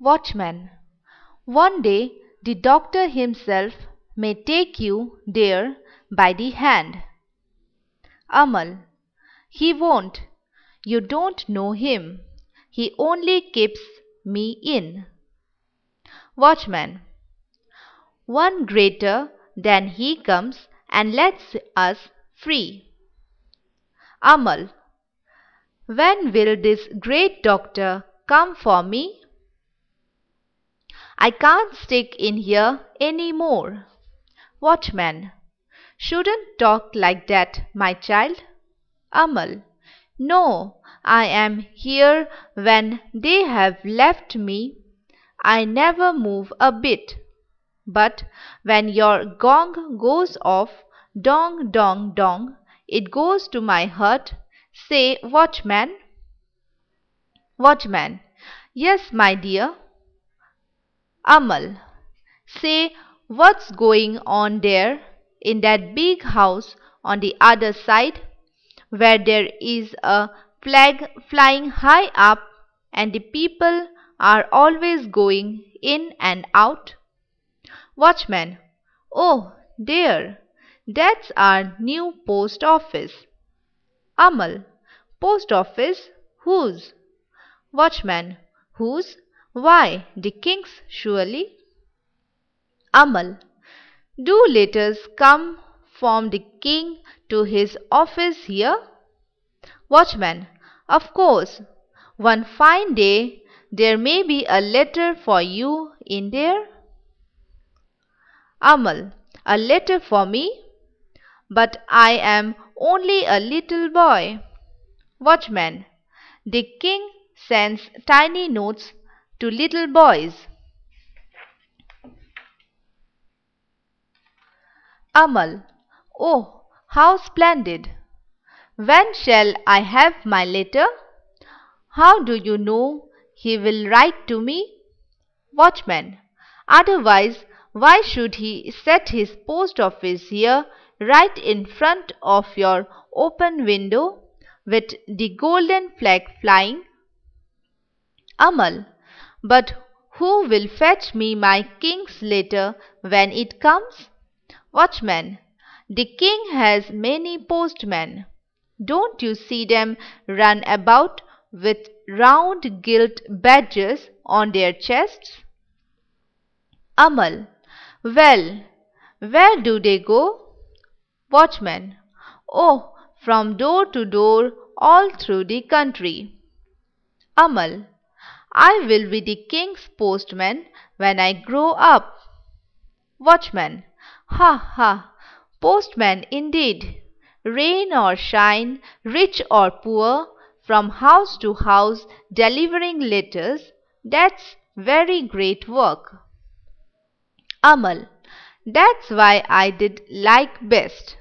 Watchman. One day the doctor himself may take you there by the hand. Amal. He won't. You don't know him. He only keeps me in. Watchman. One greater than he comes and lets us free. Amal. When will this great doctor come for me? I can't stick in here any more. Watchman. Shouldn't talk like that, my child. Amal. No, I am here when they have left me. I never move a bit. But when your gong goes off, dong, dong, dong, it goes to my hut. Say, watchman. Watchman. Yes, my dear. Amal. Say, what's going on there in that big house on the other side, where there is a flag flying high up and the people are always going in and out? Watchman. Oh, there, that's our new post office. Amal. Post office? Whose? Watchman. Whose? Why, the king's, surely. Amal. Do letters come from the king to his office here? Watchman. Of course. One fine day there may be a letter for you in there. Amal. A letter for me? But I am only a little boy. Watchman. The king sends tiny notes to little boys. Amal. Oh, how splendid! When shall I have my letter? How do you know he will write to me? Watchman. Otherwise, why should he set his post office here right in front of your open window with the golden flag flying? Amal. But who will fetch me my king's letter when it comes? Watchman. The king has many postmen. Don't you see them run about with round gilt badges on their chests? Amal. Well, where do they go? Watchman. Oh, from door to door all through the country. Amal. I will be the king's postman when I grow up. Watchman. Ha ha, postman indeed. Rain or shine, rich or poor, from house to house delivering letters, that's very great work. Amal. That's why I did like best.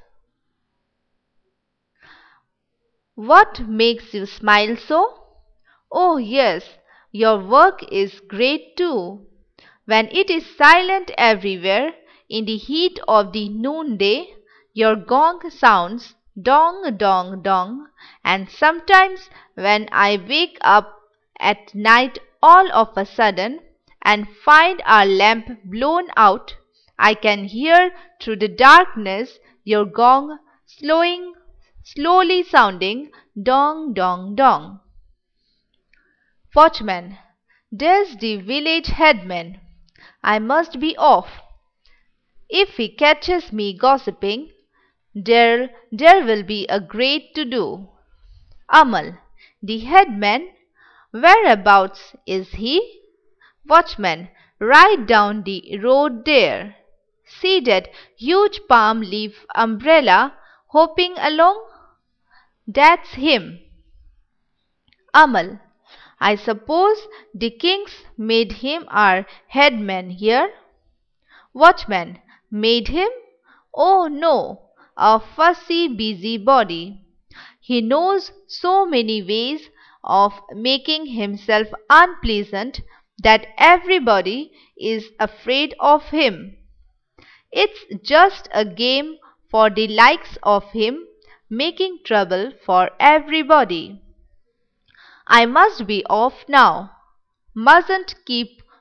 What makes you smile so? Oh yes, your work is great too. When it is silent everywhere, in the heat of the noonday, your gong sounds dong, dong, dong, and sometimes when I wake up at night all of a sudden and find our lamp blown out, I can hear through the darkness your gong slowly sounding dong, dong, dong. Watchman. There's the village headman. I must be off. If he catches me gossiping, there will be a great to-do. Amal. The headman? Whereabouts is he? Watchman. Right down the road there. See that huge palm leaf umbrella hopping along? That's him. Amal. I suppose the kings made him our headman here? Watchman. Made him? Oh no, a fussy busybody. He knows so many ways of making himself unpleasant that everybody is afraid of him. It's just a game for the likes of him, making trouble for everybody. I must be off now. Mustn't keep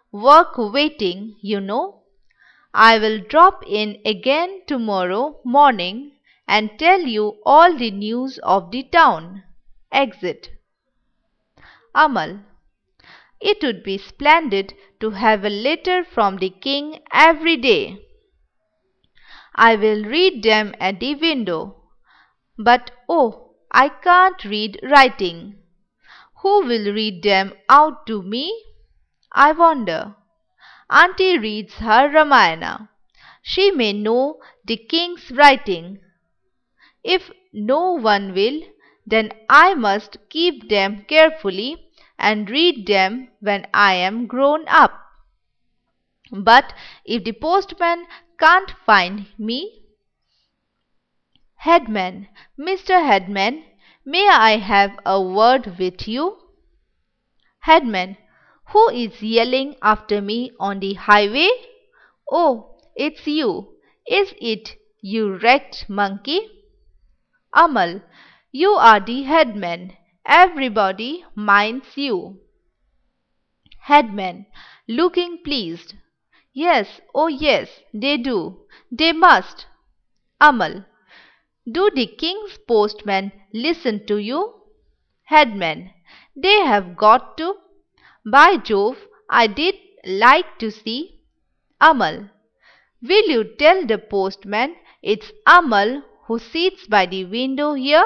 work waiting, you know. I will drop in again tomorrow morning and tell you all the news of the town. Exit. Amal. It would be splendid to have a letter from the king every day. I will read them at the window. But oh, I can't read writing. Who will read them out to me? I wonder. Auntie reads her Ramayana. She may know the king's writing. If no one will, then I must keep them carefully and read them when I am grown up. But if the postman can't find me, Headman, Mr. Headman, may I have a word with you? Headman, who is yelling after me on the highway? Oh, it's you. Is it, you wrecked monkey? Amal, you are the headman. Everybody minds you. Headman, looking pleased. Yes, oh yes, they do. They must. Amal, do the king's postmen listen to you? Headman, they have got to. By Jove, I did like to see. Amal, will you tell the postman it's Amal who sits by the window here?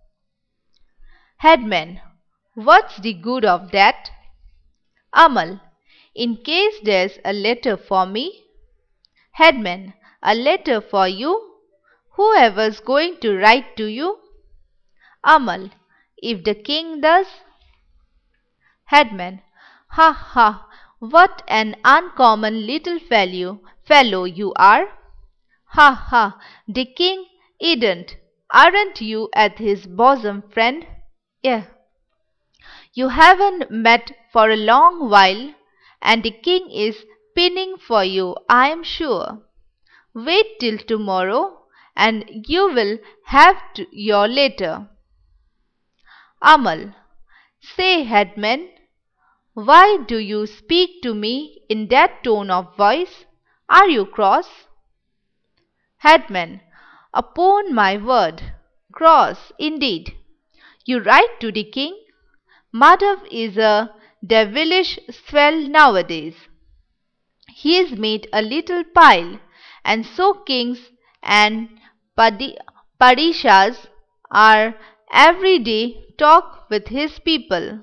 Headman, what's the good of that? Amal, in case there's a letter for me. Headman, a letter for you? Whoever's going to write to you? Amal, if the king does? Headman, ha ha, what an uncommon little fellow you are. Ha ha, the king idn't. Aren't you at his bosom friend? Yeah. You haven't met for a long while, and the king is pinning for you, I am sure. Wait till tomorrow, and you will have your letter. Amal, say, Headman, why do you speak to me in that tone of voice? Are you cross? Headman, upon my word, cross indeed. You write to the king? Madhav is a devilish swell nowadays. He's made a little pile, and so kings and padishahs are every day talk with his people.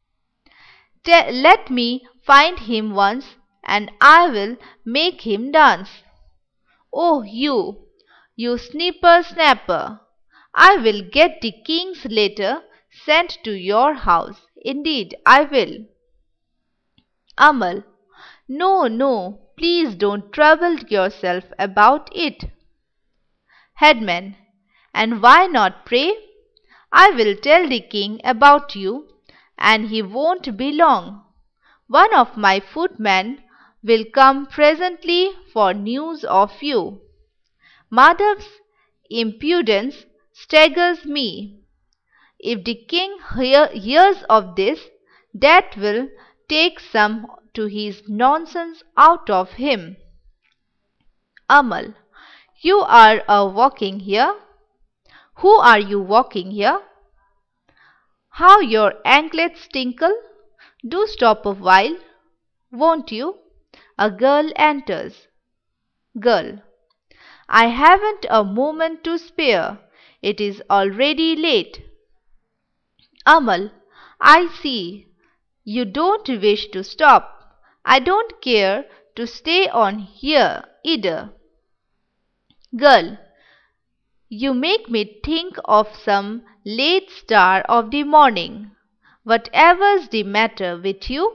Let me find him once, and I will make him dance. Oh, you snapper, I will get the king's letter sent to your house. Indeed, I will. Amal, no, no, please don't trouble yourself about it. Headman, and why not, pray? I will tell the king about you, and he won't be long. One of my footmen will come presently for news of you. Madhav's impudence staggers me. If the king hears of this, that will take some to his nonsense out of him. Amal, you are walking here? Who are you walking here? How your anklets tinkle! Do stop a while, won't you? A girl enters. Girl, I haven't a moment to spare. It is already late. Amal, I see. You don't wish to stop. I don't care to stay on here either. Girl, you make me think of some late star of the morning. Whatever's the matter with you?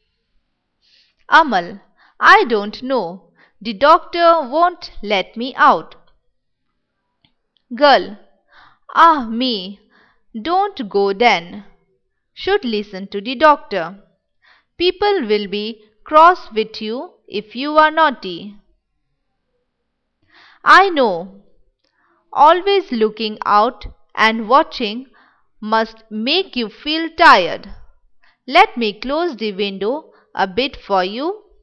Amal, I don't know. The doctor won't let me out. Girl, ah me, don't go then. Should listen to the doctor. People will be cross with you if you are naughty. I know. Always looking out and watching must make you feel tired. Let me close the window a bit for you.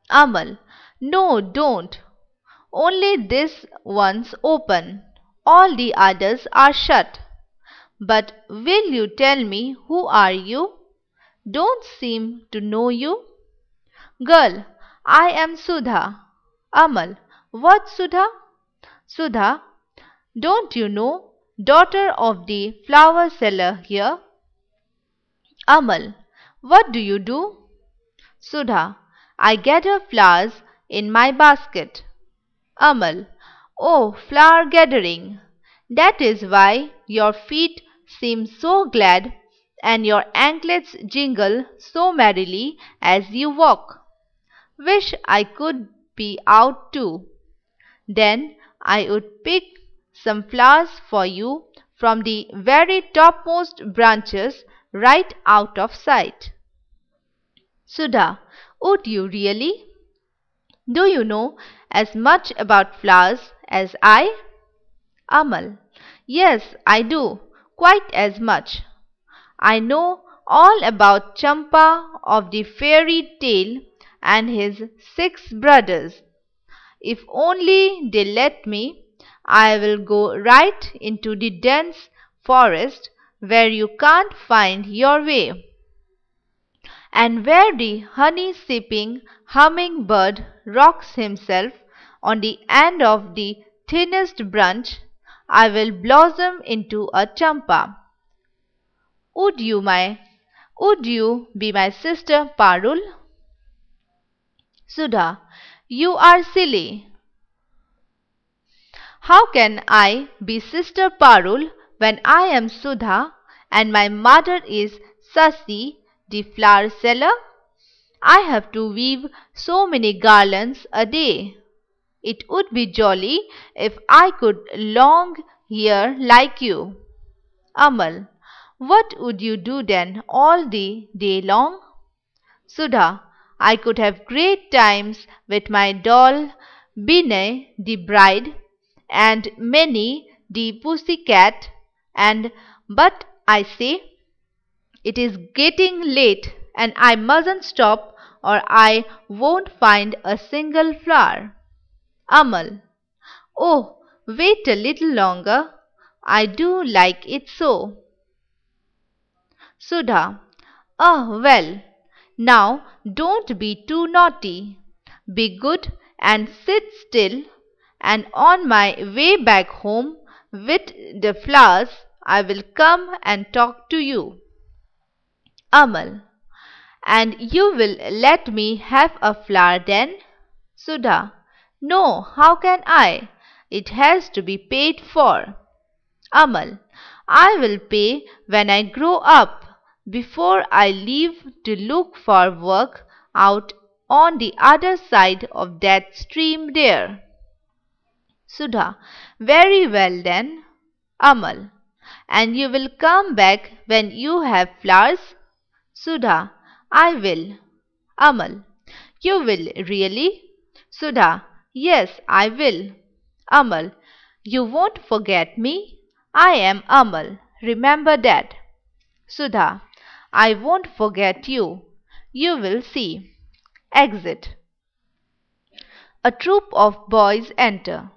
Amal, no, don't. Only this one's open. All the others are shut. But will you tell me who are you? Don't seem to know you. Girl, I am Sudha. Amal, what Sudha? Sudha, don't you know? Daughter of the flower seller here. Amal, what do you do? Sudha, I gather flowers in my basket. Amal, oh, flower gathering. That is why your feet seem so glad and your anklets jingle so merrily as you walk. Wish I could be out too. Then I would pick some flowers for you from the very topmost branches right out of sight. Sudha, would you really? Do you know as much about flowers as I? Amal, yes, I do, quite as much. I know all about Champa of the fairy tale and his 6 brothers. If only they let me, I will go right into the dense forest where you can't find your way, and where the honey-sipping hummingbird rocks himself on the end of the thinnest branch. I will blossom into a champa. Would you, be my sister Parul? Sudha, you are silly. How can I be sister Parul when I am Sudha and my mother is Sasi, the flower seller? I have to weave so many garlands a day. It would be jolly if I could long hair like you. Amal, what would you do then all the day long? Sudha, I could have great times with my doll Binay the bride and Minnie the pussycat, but I say, it is getting late and I mustn't stop or I won't find a single flower. Amal, oh, wait a little longer. I do like it so. Sudha, ah, well, now don't be too naughty. Be good and sit still, and on my way back home with the flowers I will come and talk to you. Amal, and you will let me have a flower then? Sudha, no, how can I? It has to be paid for. Amal, I will pay when I grow up, before I leave to look for work out on the other side of that stream there. Sudha, very well then. Amal, and you will come back when you have flowers? Sudha, I will. Amal, you will really? Sudha, yes, I will. Amal, you won't forget me? I am Amal, remember that. Sudha, I won't forget you. You will see. Exit. A troop of boys enter.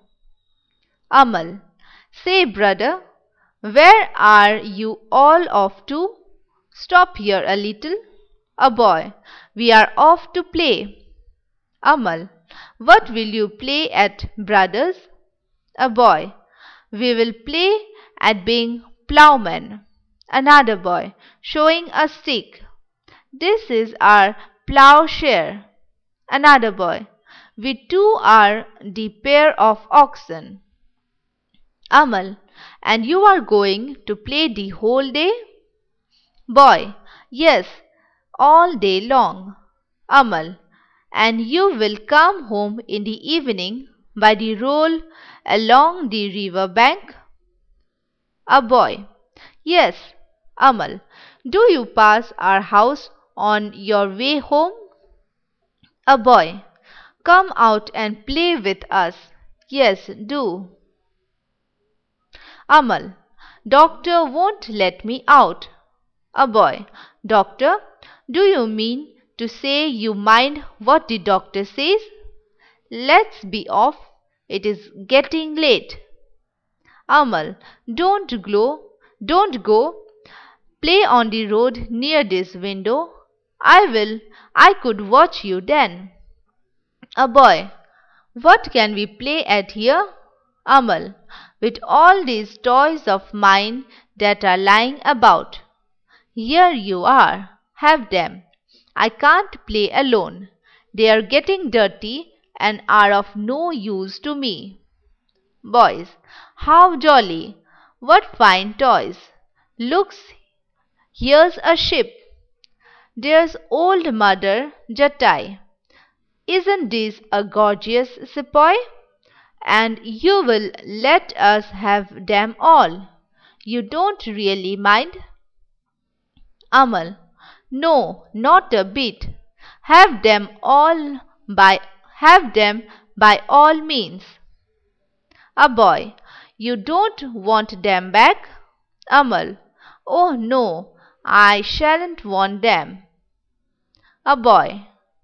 Amal, say brother, where are you all off to? Stop here a little. A boy, we are off to play. Amal, what will you play at, brothers? A boy, we will play at being ploughman. Another boy, showing a stick. This is our ploughshare. Another boy, we too are the pair of oxen. Amal, and you are going to play the whole day? Boy, yes, all day long. Amal, and you will come home in the evening by the roll along the river bank? A boy, yes. Amal, do you pass our house on your way home? A boy, come out and play with us. Yes, do. Amal, doctor won't let me out. A boy, doctor, do you mean to say you mind what the doctor says? Let's be off. It is getting late. Amal, don't go. Play on the road near this window. I could watch you then. A boy, what can we play at here? Amal, with all these toys of mine that are lying about. Here you are, have them. I can't play alone. They are getting dirty and are of no use to me. Boys, how jolly! What fine toys! Looks, here's a ship. There's old Mother Jatai. Isn't this a gorgeous sepoy? And you will let us have them all. You don't really mind? Amal, no, not a bit. Have them by all means. A boy, you don't want them back? Amal, oh no, I shan't want them. A boy,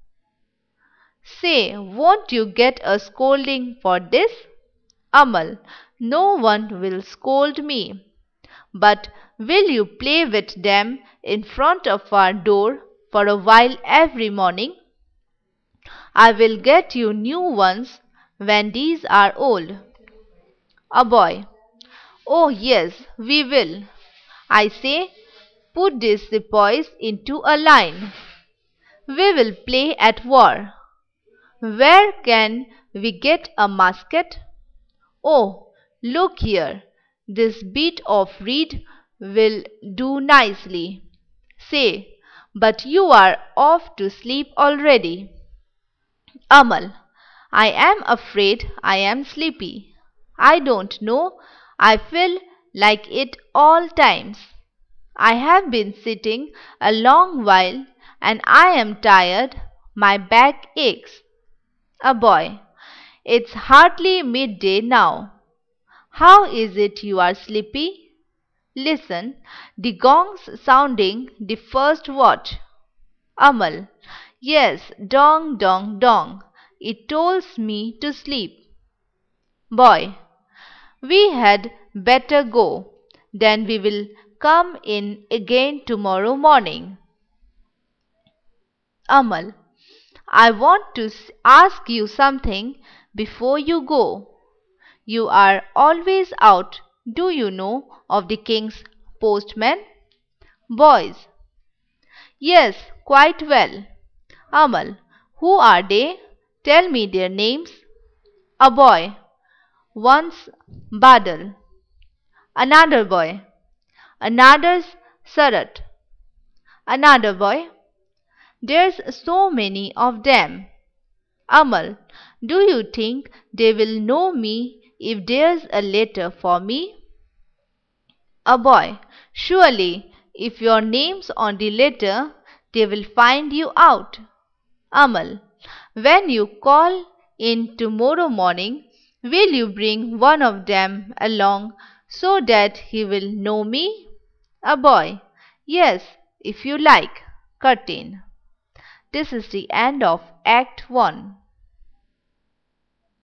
say, won't you get a scolding for this? Amal, no one will scold me. But will you play with them in front of our door for a while every morning? I will get you new ones when these are old. A boy, oh yes, we will. I say, put these sepoys into a line. We will play at war. Where can we get a musket? Oh, look here, this bit of reed will do nicely. Say, but you are off to sleep already. Amal, I am afraid I am sleepy. I don't know, I feel like it all times. I have been sitting a long while and I am tired, my back aches. A boy, it's hardly midday now. How is it you are sleepy? Listen, the gong's sounding the first watch. Amal, yes, dong, dong, dong. It tolls me to sleep. Boy, we had better go. Then we will come in again tomorrow morning. Amal, I want to ask you something before you go. You are always out, do you know, of the king's postmen? Boys, yes, quite well. Amal, who are they? Tell me their names. A boy, one's Badal. Another boy, another's Sarat. Another boy, there's so many of them. Amal, do you think they will know me if there's a letter for me? A boy, surely, if your name's on the letter, they will find you out. Amal, when you call in tomorrow morning, will you bring one of them along so that he will know me? A boy, yes, if you like. Curtain. This is the end of Act 1.